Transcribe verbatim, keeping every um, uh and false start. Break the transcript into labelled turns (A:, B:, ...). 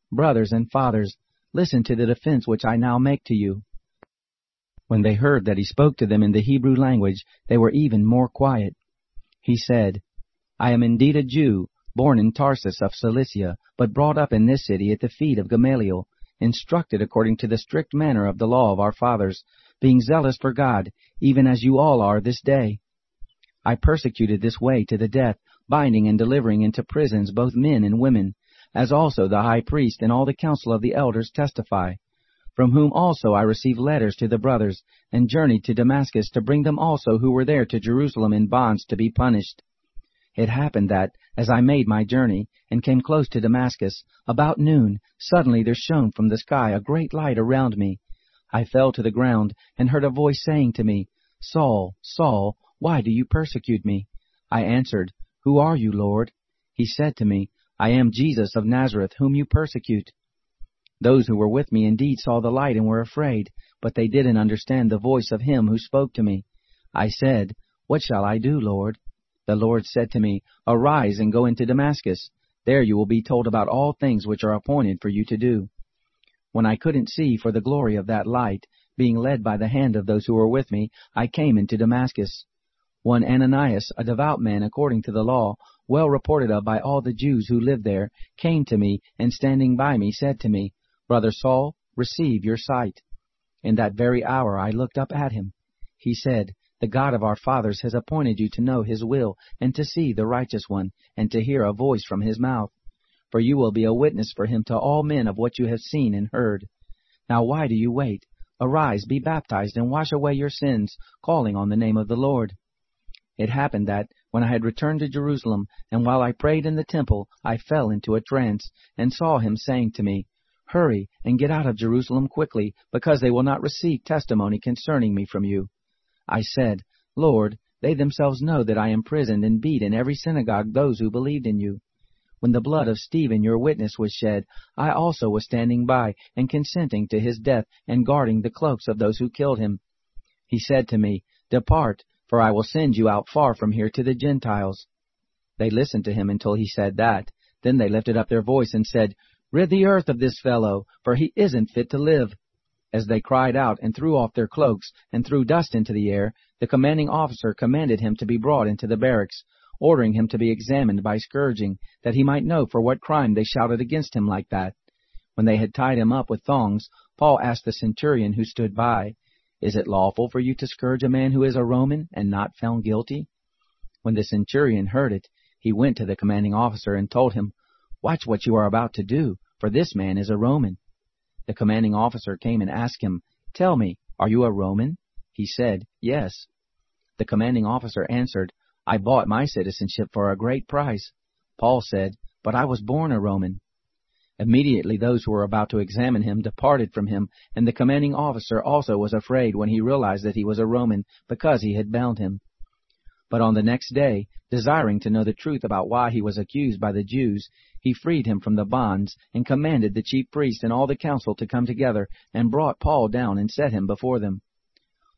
A: Brothers and fathers, listen to the defense which I now make to you." When they heard that he spoke to them in the Hebrew language, they were even more quiet. He said, "I am indeed a Jew, born in Tarsus of Cilicia, but brought up in this city at the feet of Gamaliel, instructed according to the strict manner of the law of our fathers, being zealous for God, even as you all are this day. I persecuted this way to the death, binding and delivering into prisons both men and women, as also the high priest and all the council of the elders testify, from whom also I received letters to the brothers, and journeyed to Damascus to bring them also who were there to Jerusalem in bonds to be punished. It happened that, as I made my journey, and came close to Damascus, about noon, suddenly there shone from the sky a great light around me. I fell to the ground, and heard a voice saying to me, "Saul, Saul, why do you persecute me?" I answered, "Who are you, Lord?" He said to me, "I am Jesus of Nazareth, whom you persecute." Those who were with me indeed saw the light and were afraid, but they didn't understand the voice of him who spoke to me. I said, "What shall I do, Lord?" The Lord said to me, "Arise and go into Damascus. There you will be told about all things which are appointed for you to do." When I couldn't see for the glory of that light, being led by the hand of those who were with me, I came into Damascus. One Ananias, a devout man according to the law, well reported of by all the Jews who lived there, came to me, and standing by me said to me, "Brother Saul, receive your sight." In that very hour I looked up at him. He said, "The God of our fathers has appointed you to know his will, and to see the righteous one, and to hear a voice from his mouth. For you will be a witness for him to all men of what you have seen and heard. Now why do you wait? Arise, be baptized, and wash away your sins, calling on the name of the Lord." It happened that, when I had returned to Jerusalem, and while I prayed in the temple, I fell into a trance, and saw him saying to me, "Hurry, and get out of Jerusalem quickly, because they will not receive testimony concerning me from you." I said, "Lord, they themselves know that I imprisoned and beat in every synagogue those who believed in you. When the blood of Stephen, your witness, was shed, I also was standing by, and consenting to his death, and guarding the cloaks of those who killed him." He said to me, "Depart, for I will send you out far from here to the Gentiles." They listened to him until he said that. Then they lifted up their voice and said, "Rid the earth of this fellow, for he isn't fit to live." As they cried out and threw off their cloaks and threw dust into the air, the commanding officer commanded him to be brought into the barracks, ordering him to be examined by scourging, that he might know for what crime they shouted against him like that. When they had tied him up with thongs, Paul asked the centurion who stood by, "Is it lawful for you to scourge a man who is a Roman and not found guilty?" When the centurion heard it, he went to the commanding officer and told him, "Watch what you are about to do, for this man is a Roman." The commanding officer came and asked him, "Tell me, are you a Roman?" He said, "Yes." The commanding officer answered, "I bought my citizenship for a great price." Paul said, "But I was born a Roman." Immediately those who were about to examine him departed from him, and the commanding officer also was afraid when he realized that he was a Roman, because he had bound him. But on the next day, desiring to know the truth about why he was accused by the Jews, he freed him from the bonds, and commanded the chief priests and all the council to come together, and brought Paul down and set him before them.